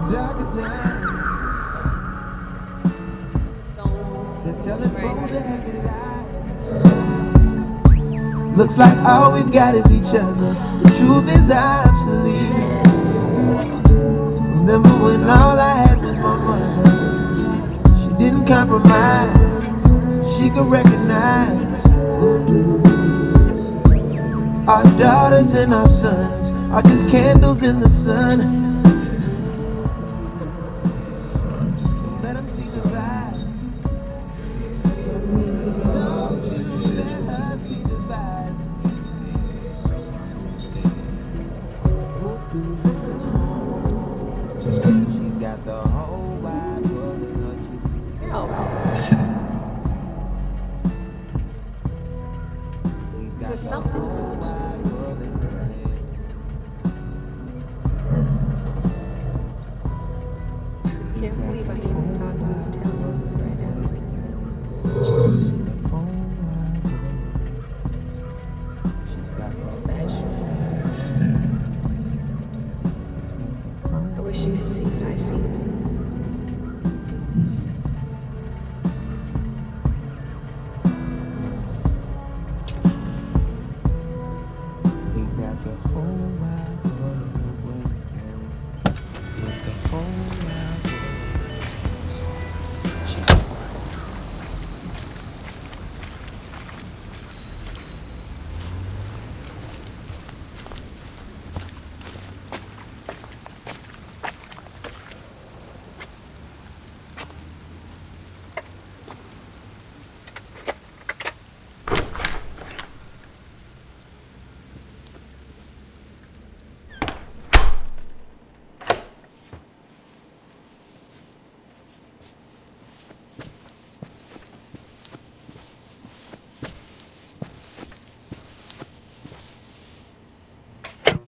darker times. They're telling bold the heavy lies. Looks like all we've got is each other. The truth is obsolete. Remember when all I had was my mother? She didn't compromise. She could recognize our daughters and our sons are just candles in the sun. Let them see the vibe. Don't you let her see the vibe. She's got the whole wide world in her kiss. There's something. Can't believe I'm even talking to this right now. Special. I wish you could